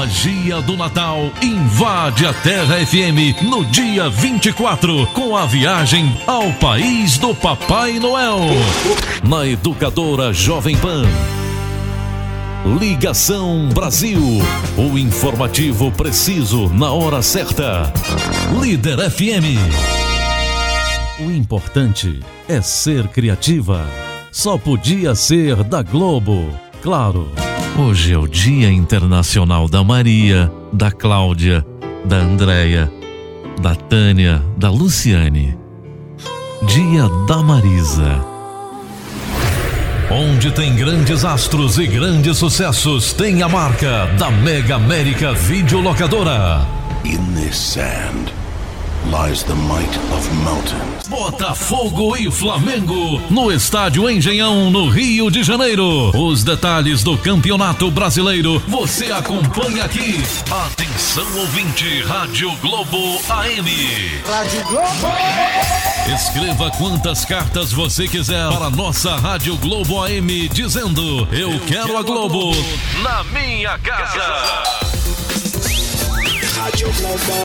magia do Natal invade a Terra FM no dia 24 com a viagem ao país do Papai Noel. Na Educadora Jovem Pan. Ligação Brasil, o informativo preciso na hora certa. Líder FM. O importante é ser criativa. Só podia ser da Globo, claro. Hoje é o Dia Internacional da Maria, da Cláudia, da Andréia, da Tânia, da Luciane. Dia da Marisa. Onde tem grandes astros e grandes sucessos, tem a marca da Mega América Videolocadora. In this sand lies the might of mountains. Botafogo e Flamengo no Estádio Engenhão, no Rio de Janeiro. Os detalhes do Campeonato Brasileiro você acompanha aqui. Atenção ouvinte, Rádio Globo AM. Rádio Globo! Escreva quantas cartas você quiser para nossa Rádio Globo AM dizendo: eu quero a Globo na minha casa. Rádio Globo.